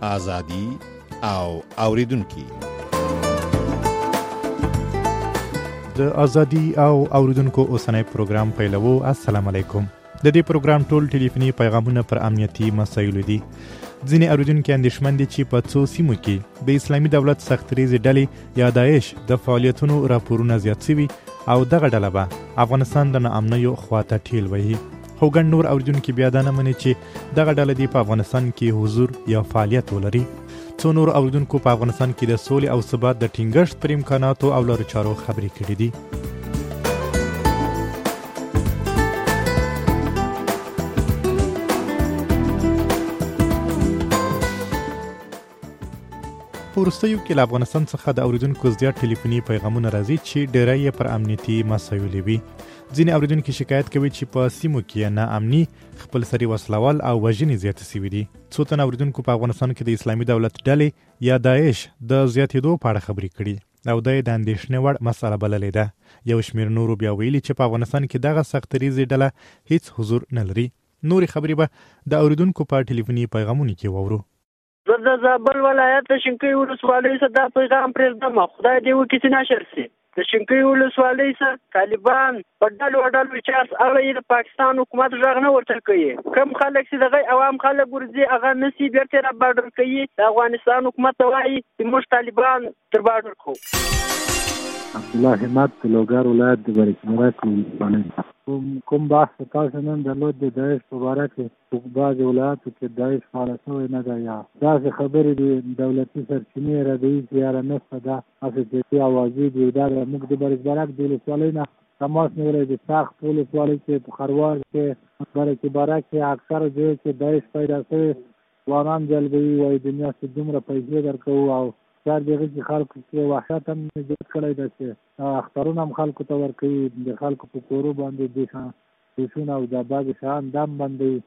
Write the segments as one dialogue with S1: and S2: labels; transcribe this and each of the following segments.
S1: ازادي او اوریدونکو.
S2: د ازادي او اوریدونکو اوسنۍ پروګرام پیلوو. السلام علیکم. د دې پروګرام ټول ټلیفوني پیغامونه پر امنیتي مسایلو دي. ځینې اوریدونکو اندېښمن دي چې په څو سیمو کې د اسلامي دولت سختریزې ډلې یا داعش د فعالیتونو راپورونه زیات شوي او دغه ډله به افغانستان د ناامنیو خواته ټیل وهي. خو ګڼ نور اوریدونکو بیا دا نه مني چې دغه ډله دې په افغانستان کې حضور یا فعالیت ولري. څو نور اوریدونکو په افغانستان کې د سولې او ثبات د ټینګښت پر امکاناتو او لارو چارو خبرې کړې دي. وروستیو کې له افغانستان څخه د اوریدونکو زیات ټلیفوني پیغامونه راځي چې ډیری یې پر امنیتي مسایلو وي. ځینې اوریدونکو شکایت کوي چې په سیمو کې ناامني، خپلسري وسلوال او وژنې زیاتې شوي دي. څو تنه اوریدونکو په افغانستان کې د اسلامي دولت ډلې یا داعش د زیاتېدو په اړه خبرې کړي او دا یې د اندېښنې وړ مسله بللې ده. یو شمېر نورو بیا ویلي چې په افغانستان کې دغه سختریزې ډله هیڅ حضور نه لري. نورې خبرې به د اوریدونکو په ټلیفوني پیغامونو کې واورو.
S3: د زابل ولایت د شینکۍ ولسوالۍ څخه دا پیغام پرېږدم، خدای دې وکړي چې نشر شي. د شینکۍ ولسوالۍ څخه طالبان په ډلو چارج اړوي، د پاکستان حکومت غږ نه ورته کوي. کم خلک چې دغه عوام خلک ورځي هغه نسی بیرته را بارډر کوي. د افغانستان حکومت ته وایي چې موږ طالبان تر بارډر کوو.
S4: عبدالله حماد لوګر ولایت د برکمرات ولسوالۍ. کوم بحث تاسو نن درلود د داعش په باره کې په بعضې ولایاتو کې داعش فعاله شوی نه ده، یا داسې خبرې دي دولتي سرچینې ردوي چې یاره نشته ده، هسې سیاسي اوازې دي. دا موږ د برکمرات د ولسوالۍ نه تماس نیولی د ساخت ولسوالۍ کې په خروار کې برکمرات کې اکثره ځای کې داعش پیدا شوی ځوانان جلبوي، وایي د میاشتې دومره پیسې درکوو او چار دغه چې خلکو کې وحشت هم زیات کړی ده چې اخترونه هم خلکو ته ورکوي، د خلکو په کورو باندې دوشونه او د بعضې شیان دم بندوي.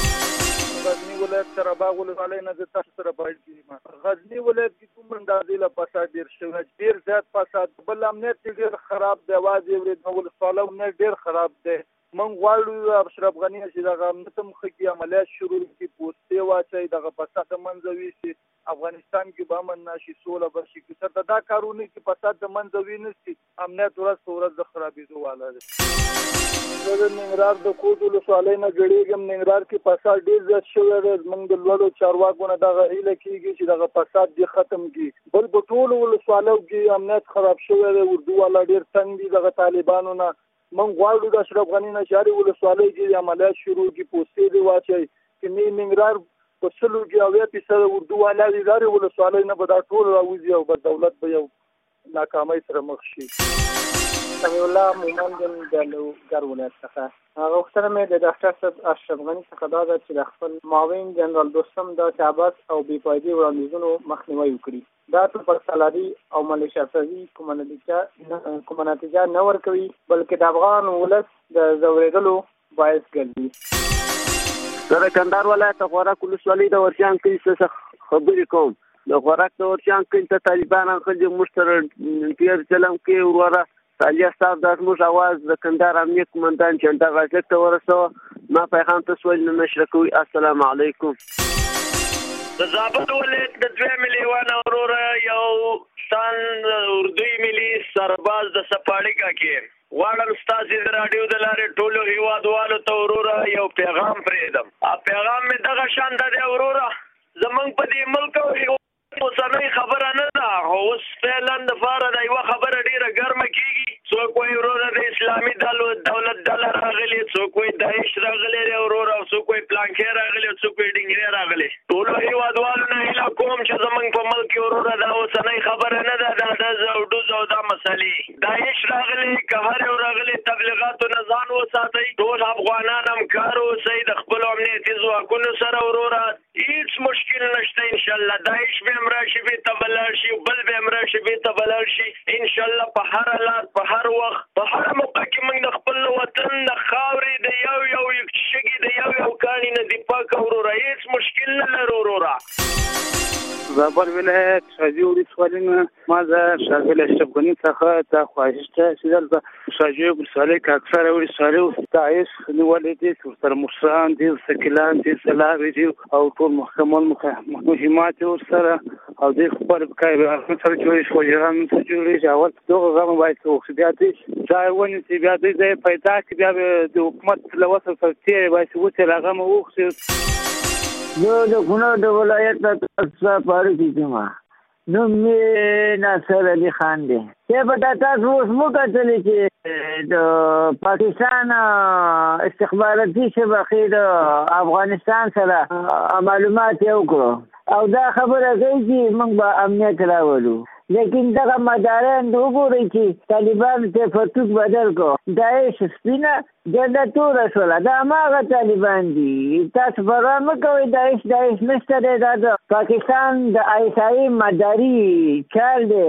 S5: غزني ولایت سراباغ ولسوالۍ نه زه تاسو سره باید کړم. غزني ولایت کې کوم اندازې له فساد ډېر شوی، ډېر زیات فساد، بل امنیت ډېر خراب دی. یوازې ورېځمه ولسوالۍ امنیت ډېر خراب دی. موږ غواړو اشرف غني چې دغه امنیت مخه کې عملیات شروع کړي، پوستې واچوي، دغه فساد د منځه ویسي، افغانستان کې به امن راشي، سوله به شي. که چېرته دا کارونه چې فساد د منځه وینسي، امنیت ورځ په ورځ د خرابېدو والا دی. زه د ننګرهار د کوټ ولسوالۍ نه ګډېږم. ننګرهار کې فساد ډېر زیات شوی دی. زموږ د لوړو چارواکو نه دغه هیله کېږي چې دغه فساد دې ختم کړي. بل په ټولو ولسوالیو کې امنیت خراب شوی دی. اردو والا ډېر تنګ دي دغه طالبانو نه. موږ غواړو د اشرف غني نه چې هرې ولسوالۍ کې عملیات شروع کړي، پوستې دې واچوي. چې ننګرهار په 90% اردو والا دي، هرې ولسوالۍ نه به دا ټول راوځي او به دولت به یو ناکامۍ سره مخ شي.
S6: سمیع الله مومند د لوګر ولایت څخه. غوښتنه مې د ډاکټر صاحب اشرف غني څخه دا ده چې د خپل معاون جنرال دوستم د تعبت او بې فایدې وړاندیزونو مخنیوی وکړي. دا ټول سالاري او ملیشه سازي کومه نتیجه نه ورکوي، بلکې د افغان ولس د ځورېدلو باعث ګرځي.
S7: زه د کندهار ولایت د خوراک ولسوالۍ د ورچان کلي څخه خبرې کوم. د خوراک د ورچان کلي ته طالبان خلک موږ سره ډېر چلم کوي. وروره صالح صاحب دا زموږ اواز د کندهار امنیت قومندان جنډا غازک ته ورسوه. ما پیغام ته سوال نه نشر کوي. السلام علیکم.
S8: د زابل ولایت د 2 ملیونه وروره یو سان اردوی ملي سرباز د سپاړیکا کې غواړم ستاسو د رادیو د لارې ټولو هیوادوالو ته وروره یو پیغام پرېږدم. پیغام مې دغه شان دی وروره، زمونږ په دې ملک اوسنۍ خبره نه ده، اوس فعلا دپاره د یوه خبره ډېره ګرمه کېږي. څوک وایي وروره د اسلامي دولت ډله راغلې، څوک وایي داعش راغلی دی وروره، او څوک وایي پلانکې راغلی، او څوک وایي ډنګرې راغلی. ټولو هېوادوالو نه هیله کوم چې زمونږ په ملک کې وروره دا اوسنۍ خبره نه ده، دا ډز او ډوز او دا مسلې. داعش راغلی، که هر یو راغلی، تبلیغاتو نه ځان وساتئ. ټول افغانان همکار اوسئ د خپلو امنیتي ځواکونو سره وروره. هیڅ مشکل نشته انشاءالله. داعش به هم راشي، بېرته به لاړ شي، بل به هم راشي، بېرته به لاړ شي. انشاءالله په هر حالات، په هر وخت، په هر موقع کې موږ د خپل وطن د خاورې د یو شګي د یو کاڼي ځواني نه دفاع کوو وروره، هېڅ مشکل نه لرو وروره.
S9: زابل ولایت شاجوی ولسوالۍ نه ما د ښاغلي اشرف غني څخه دا خواهش ده چې دلته شاجوی ولسوالۍ کې اکثره ولسوالۍ داعش نیولې دي، ورسره مشران دي، سکیلان دي، سلاوي دي او ټول مهمات ورسره او دوی خپل کارونه سره جوړې شوجران سره جوړېږي. اول دغه غم باید وکړي، بیا دوی ځای ونیسي، بیا دوی ځای پیدا کړي، بیا د حکومت له وسه سره تېری باید وکړي، له غمه وکړي.
S10: زه د کونړ د ولایت نه تاسو فاروق یم. نوم مې ناصر علي خان دی. چې په تاسو اوس مو کتلې چې د پاکستان استخباراتي شبکې د افغانستان سره معلومات یې وکړو او دا خبره کوي چې موږ به امنیت راولو، لیکن دغه مداران وګورئ چې طالبان ته پرتوک بدل کو، داعش سپینه جنډه توره شوله، دا هماغه طالبان دي. تاسو پروا مه کوئ، داعش نشته دی، دا د پاکستان د آیسایي مداري چال دی.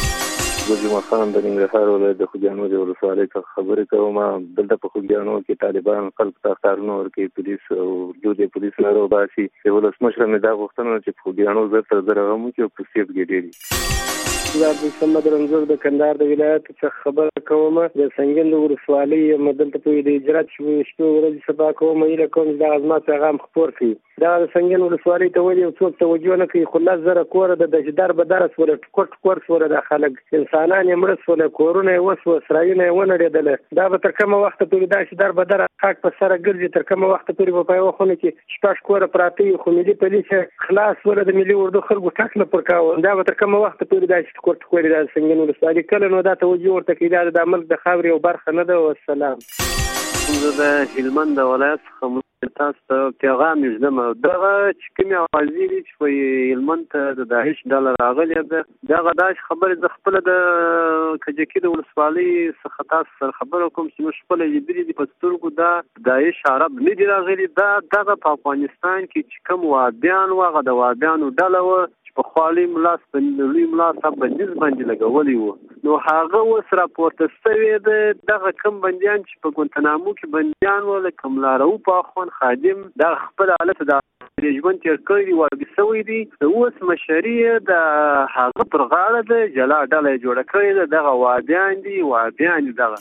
S11: زه جمعه خان د ننګرهار ولایت د خوږیاڼو د ولسوالۍ څخه خبرې کوم. دلته په خوږیاڼو کې طالبان خلکو ته کارونه ورکوي، پولیس او جوړې پولیس نه راوباسي. د ولسمشر مې دا غوښتنه چې په خوږیاڼو زر تر زره غم وکړي او په سیب کې ډېري.
S12: زه عبدالصمد رنځور د کندهار د ولایت څخه خبره کوم. د سنګین د ولسوالۍ یم، دلته په د اجرات شپې ورځې سبا کوم. هیله کوم چې دغه زما پیغام خپور کړي. دغه د سنګین ولسوالۍ ته ولې څوک توجه نه کوي، خو 10,000 کوره د دشدار بدره سوله، ټکور سوله، د خلک انسانان یې مړه سوله، کورونه یې وسوه، سرایونه یې ونړېدله. دا به تر کومه وخته پورې دا دشدار بدره خاک په سره ګرځي؟ تر کومه وخته پورې په یوه خونه کې 6 کوره پراته وي، خو ملي پولیس خلاص سوله، د ملي اردو خلکو ټک نه پر کاوه. دا به تر کومه وخته پورې دا ټکور دا سنګین ولسوالۍ کله نو دا توجه ورته کوي، دا د ملک د خاورې یو برخه نه ده. والسلام.
S7: زه د هلمند د ولایت څخه تاسو ته پیغام یږدم. دغه چې کومې اوازې دي چې په هلمند ته د داعش ډله راغلې ده، دغه داعش خبرې زه خپله د کجکي د ولسوالۍ څخه تاسو سره خبره کوم چې موږ خپله لیدلي دي په سترګو. دا داعش عرب نه دي راغلي، دا دغه په افغانستان کې چې کوم وهابیان وو، هغه د وهابیانو ډله وه چې په خوا لوی ملا صاحب بندیز باندې لګولی وو. نو هغه اوس راپورته شوی ده. دغه کم بندیان چې په ګوانتانامو کې بندیان وو، لکه ملا رؤوف اخوند خادم، دغه خپل حالت د ژوند تېر کړی دي، واګې شوی دي. د اوس مشري د هغه پر غاړه ده، جلا ډله یې جوړه کړې ده. دغه وهابیان دي دغه.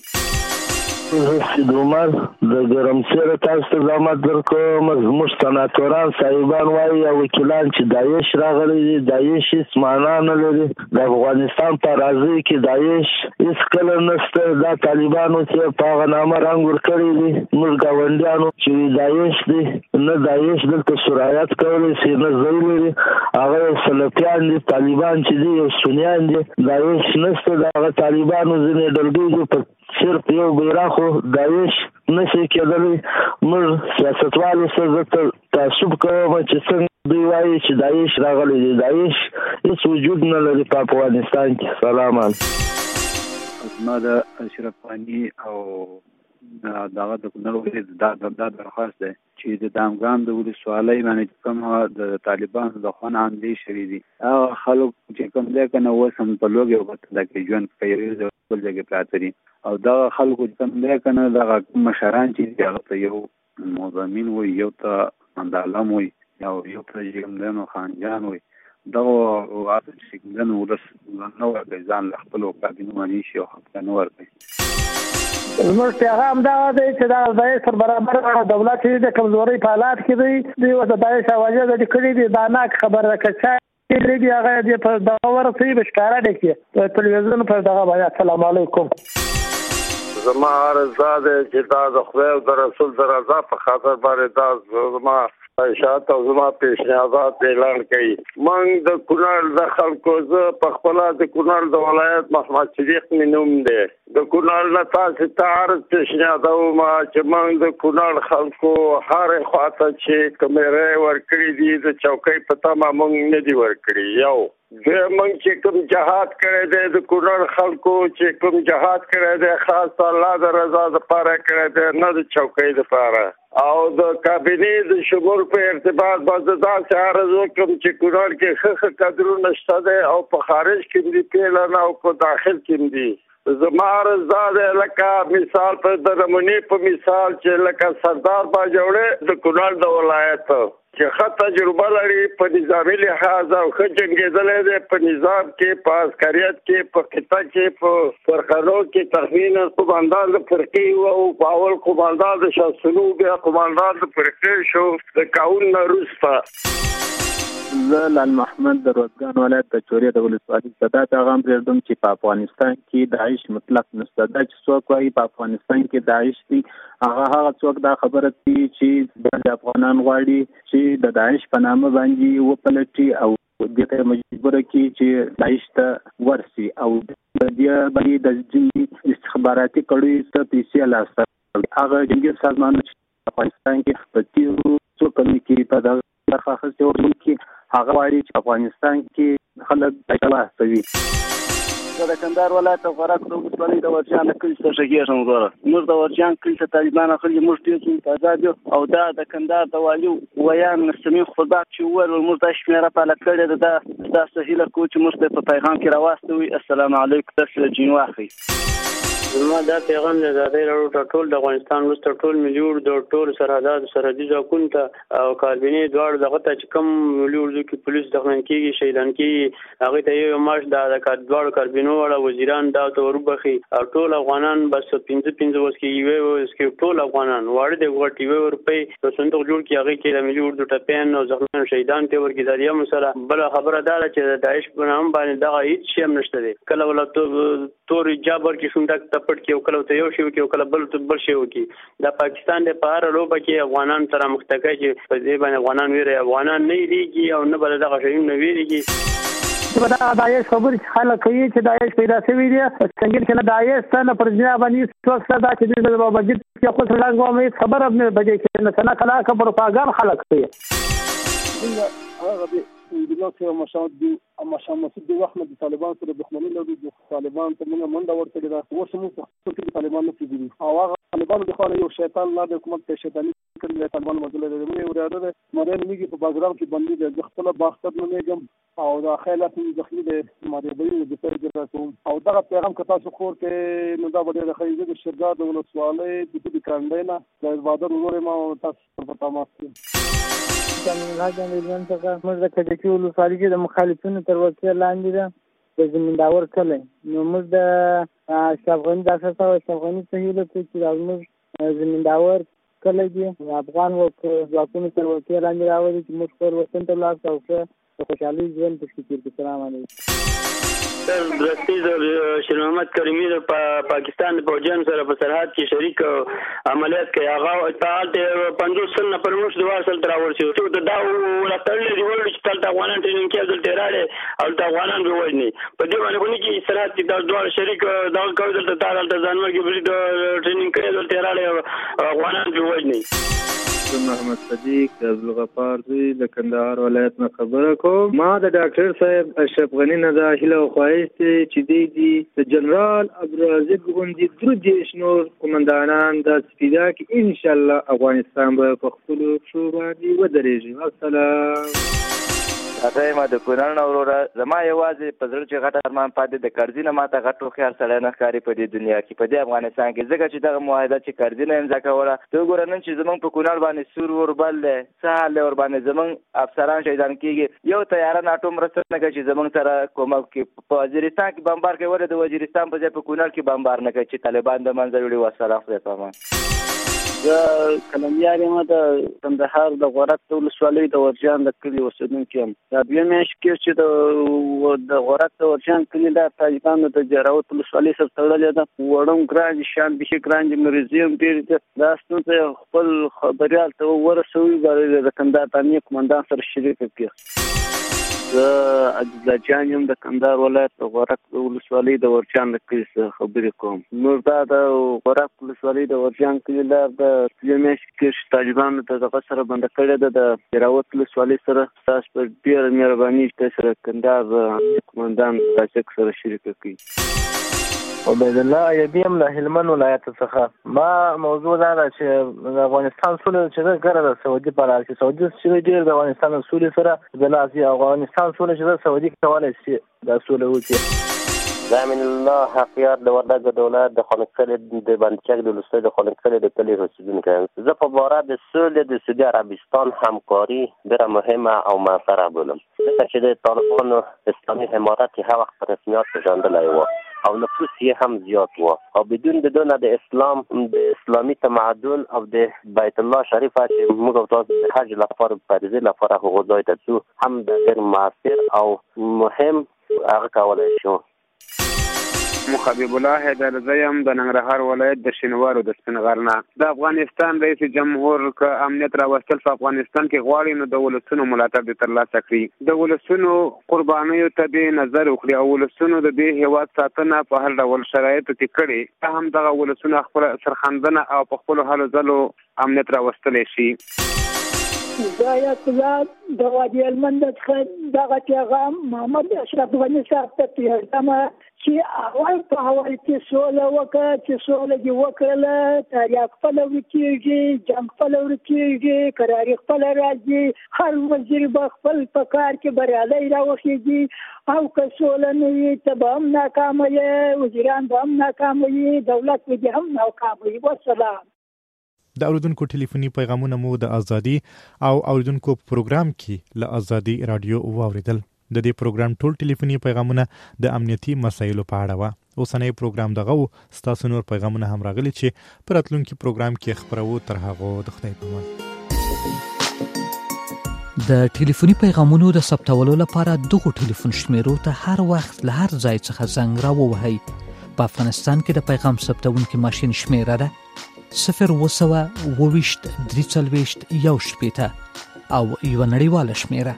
S13: زه سید عمر د ګرمسیر تاسو ته زحمت درکوم. زموږ سناتوران صاحبان وایي یا وکیلان چې داعش راغلی دي، داعش هېڅ معنا نه لري. د افغانستان په اراضیو کې داعش هېڅ کله نشته. دا طالبانو چې په هغه نامه رنګ ورکړی دي موږ ګاونډیانو چې داعش دي، نه داعش دلته سرایت کولی شي، نه ځای لري. هغه سلفیان دي، طالبان چې دي یو سنیان دي، داعش نشته. د هغه طالبانو ځینې ډلګۍ دي په صرف یو بیرغ داعش نشي کېدلی. موږ سیاستوالو سره تعصب کوم چې څنګه دوی وایي چې داعش راغلی دی. داعش هېڅ وجود نه لري په افغانستان کې. سلام علیکم.
S14: زما د اشرف غني او دغه د کونړ ولایت دا درخواست دی چې د دامګام د ولسوالۍ باندې کوم د طالبانو د خوا نه حملې شوي دي، هغه خلک چې کوم ځای که نه اوس هم په لوږې او بتله کې ژوند کوي، بل ځای کې پراته دي. او دغه خلکو چې کوم ځای که نه دغه مشران چې دي هغه ته یو مزمین وي، یو ته مندالم وي، یو ته جګمدن خانجان وي. دغه جګمدن ولس نه ورکوي، ځان له خپلو کابینو نیسي او خپله نه ورکوي.
S6: زموږ پیغام دا دی چې دا داعش سره برابر دولت چې د کمزورۍ په حالات کې دی، دوی اوس د داعش اوازې د کړي دي. دا ناک خبره ده که چا دی هغه دې په دغه ورسوي به ښکاره دی کې په تلویزیون په دغه باندې. السلام علیکم.
S15: زما عرض دا دی چې دا د خدای او د رسول د رضا په خاطر باندې دا زما خواهشات او زما پیشنهادات اعلان کوي. موږ د کونړ د خلکو، زه په خپله د کونړ د ولایت محمد صدیق مې نوم دی. د کونړ نه تاسو ته عرض پیشنهادوم چې موږ د کونړ خلکو هرې خواته چې کومې رایې ورکړي دي د چوکۍ په تمه موږ نه دي ورکړي. یو موږ چې کوم جهاد کړی دی د کونړ خلکو چې کوم جهاد کړی دی خاص الله د رضا دپاره کړی دی، نه د چوکۍ دپاره. او د کابینې د شمول په ارتباط باندې داسې عرض وکړم چې کونړ کې ښه کادرونه شته دی او په خارج کې دي پیلن او په داخل کې دي. زما عرض دا دی لکه مثال په د نمونې په مثال چې لکه سردار باجوړی د کونړ د ولایت چې ښه تجربه لري په نظامي لحاظ او ښه جنګېدلی دی په نظام کې په عسکریت کې په خطه کې په فرقانو کې تخمینا قوماندان د فرقې او په اول قوماندان د شاسلو بیا قوماندان د فرقې شو د کاون نه وروسته.
S14: زه لال محمد د روزګان ولایت د چوریه د ولسوالۍ صدا پیغام پرېږدم چې په افغانستان کې داعش مطلق نشته. دا چې څوک وایي په افغانستان کې داعش دي هغه څوک دا خبره کوي چې د افغانان غواړي چې د داعش په نامه باندې وپلټي او دې ته مجبور کړي چې داعش ته ورسي او د دې باندې د استخباراتي کړیو ته پیسې لاسته هغه جنګي سازمانونه چې افغانستان کې په تیرو څو کلونو کې په دغه برخه اخیستې وو کې هغه وایي چې افغانستان کې خلک تباه شوي.
S9: زه د کندهار ولایت د غورک د ولسوالۍ د ورجان د کلي څخه ږغېږم. وروره موږ د ورجان کلي ته طالبان اخلي، موږ ډېر آزاد یو او دا د کندهار د والي ویان سمیع خطبات چې وویل موږ دا شمېره پاله کړې ده دا ستاسو هیله کوو چې موږ ته په پیغام کې راواستوي. السلام علیکم. تاسو له جین واخلئ.
S3: زما دا پیغام د آزادۍ راډیو ټول د افغانستان وروسته ټول ملي اردو ټول سرحدات سرحدي ځواکونو ته او کاربینې دواړو دغه ته چې کوم ملي اردو کې پولیس دښمن کېږي شهیدان کېږي هغې ته یو معاش د دواړو کاربینو واړه وزیران دا ته وروبخي او ټول افغانان بس 15 اوس کې یوې اوس کې ټول افغانان واړه د غوټ یوې روپۍ په صندوق جوړ کړي هغې کې د ملي اردو ټپیان او زخمیان شهیدان ته ورکړي. دا یو سره بله خبره دا ده چې د داعش په نام باندې دغه هېڅ شی هم نشته دی. کله ولا تور حجاب ورکړي شونډک پټ کې او کله ته یو شی وکړي او کله بل شی وکړي. دا پاکستان د په هره لوبه کې افغانان سره مخته کوي چې په دې باندې افغانان ویره افغانان نه ویریږي او نه بل دغه شیونه ویریږي.
S6: دا داعش خبرې خلک کوي چې داعش پیدا شوی دی څنګه چې داعش څنګه پر ځای باندې څوک دا چې د بجټ کې خپل څنګه کومه خبره نه بجې کې نه څنګه کلا کا پروپاګاندا خلک کوي.
S16: هغه د مشاهد دي مشامسد د وخت د طالبان سره دښمني لري د طالبان ته موږ منډه ورکړې ده اوس موږ څه د طالبان نه کېږي او هغه طالبان د خو یو شیطان نه د حکومت ته شیطانی کړل طالبان مدله ده موږ ورته ده مړ میږي په بازار کې باندې د خپل باختر نه میګم او دا خیالات داخلي د مریبي د پیژنه کوم او دا پیغام کتا څو خور کې نو دا بده د خیزه د شرګا د ولسوالۍ د دې کاندینا د بادر ورور ما تاسو په تماس کې
S17: راځم ویلم څنګه موږ د کډکی ولسوالۍ کې د مخالفینو تر وکیل لاندې ده د زمینداور کله نو موږ د افغان د اساس او افغاني سهیل کې چې موږ زمینداور کله دي افغان ځواکونو تر وکیل لاندې راوړي چې موږ پر وطن ته لاس او خوشحالي ژوند په فکر کې. سلام علیکم.
S3: درستی شیر محمد کریمی د پاکستان د فوجیانو سره په سرحد کې شریک عملیات کوي هغه تعال 50 سن پر موږ د واسل تر ورسې ته دا ولاتل دی ورته چې تل افغانان ټریننګ کې دلته راړي او د افغانان به وژني په دې باندې باندې کې سرحد کې دا ډول شریک دا کوي دلته تعال د ځانور کې بری د ټریننګ کې دلته راړي افغانان به وژني.
S18: محمد صدیق د عبدالغفار زوی د کندهار ولایت نه خبره کوم. ما د ډاکټر صاحب اشرف غنی نه دا هیله او خواهش چې دی د جنرال عبدالرزاق غوندي درې نور قومندانان د سپیدا کې ان شاء الله افغانستان به په خپل شو باندې ودرېږي. السلام
S19: راځي ما د کونړ نه وروره زما یوازې په زړه چې غټ ارمان پاتې د کرزي نه ماته غټو خیال سړی نه ښکاري په دې دنیا کې په دې افغانستان کې ځکه چې دغه معاهده چې کرزي نه امضا کوله ته وګوره نن چې زمونږ په کونړ باندې سور وربل دی څه حال دی ورباندې زمونږ افسران شهیدان کېږي یو طیاره ناټو مرسته نه کوي چې زمونږ سره کومک کې په وزیرستان کې بمبار کوي ولې د وزیرستان په ځای په کونړ کې بمبار نه کوي چې طالبان د منځه وړي. والسلام خدای پامان.
S9: زه کلنجار یم د کندهار د غورک د ولسوالۍ د ورجان د کلي اوسېدونکی یم. دا دوه میاشتې کې چې د غورک د ورجان کلي د طالبانو د جراوت ولسوالۍ سره تړلې ده وړم ګران شان بشي ګران مریضیم ډېر دا ستونزه خپل خبريال ته ورسوي د کندهار تامین قومندان سره شریک کړي. زه عبدالله جان یم د کندهار ولایت د غورک د ولسوالۍ د ورجان د کلي څخه خبرې کوم. موږ دا د غورک ولسوالۍ د ورجان کلي لار د دوه میاشتې کې طالبانو ته دغه سره بنده کړې ده د جراوت ولسوالۍ سره تاسو په ډېره مهرباني چې سره کندهار قومندان راشق سره شریک کړي.
S20: عبید الله ایبی ام له هلمند ولایت څخه. ما موضوع دا ده چې د افغانستان سوله چې ګره د سعودي پر راځي سعودي چې ډېر د افغانستان سولې سره د لاسي افغانستان سوله چې سعودي کولای شي د سوله وکړي.
S21: زمین الله حقیار د وردګ د ولایت د خانقلې د بندچک د ولسوالۍ د خانقلې د کلي اوسیدونکی یم. زه په باره د سولې د سعودي عربستان همکاري ډېره مهمه او موثره بولم، ځکه چې د طالبانو اسلامي حمایت یې هغه وخت په رسمیت پېژندلی و او نفوس یې هم زیات و او بدون د دونه د اسلام د اسلامي تمدن او د بیت الله شریفه چې موږ او تاسو د حج لپاره فریضې لپاره هغو ځای ته ځو هم د ډېر مؤثر او مهم هغه کولی شو.
S22: حبیب الله حیدر زیم د ننګرهار ولایت د شینوارو د سپین غر نه. د افغانستان رئیس جمهور که امنیت راوستل په افغانستان کې غواړي نو د ولسونو ملاتړ دې ترلاسه کړي، د ولسونو قربانیو ته دې نظر وکړي او ولسونو د دې هیواد ساتنه په هر ډول شرایطو کې کړي، هم دغه ولسونو خپل سرښندنه او په خپلو هلو ځلو امنیت راوستلی شي.
S23: زایت الله د وادي هلمند څخه دغه پیغام محمد اشرف غني صاحب ته پیغام چې اول په اول کې سوله وکړه چې سوله دې وکړله، تاریخ خپله ورکېږي، جنګ خپله ورکېږي، کراري خپله راځي، هر وزیر به خپل په کار کې بریالی راوخېږي او که سوله نه وي ته به هم ناکامه یې، وزیران به هم ناکامه وي، دولت به دې هم ناکامه وي. والسلام.
S2: د اوریدونکو ټلیفوني پیغامونه مو د ازادي او اوریدونکو پروګرام کې له ازادي رادیو واوریدل. د دې پروګرام ټول ټلیفوني پیغامونه د امنیتي مسایلو په اړه و. اوسنۍ پروګرام دغه و، ستاسو نور پیغامونه هم راغلي چې په راتلونکي پروګرام کې خبرو. تر هغو د خدای په امان.
S24: د ټلیفوني پیغامونو د ثبتولو لپاره دغه ټلیفون شمیرو ته هر وخت له هر ځای څخه زنګ راووهئ. په افغانستان کې د پیغام ثبتونکي ماشین شمیره ده 0202341 او یو نړیواله شمیره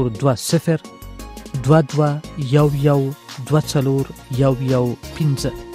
S24: 00420221124015.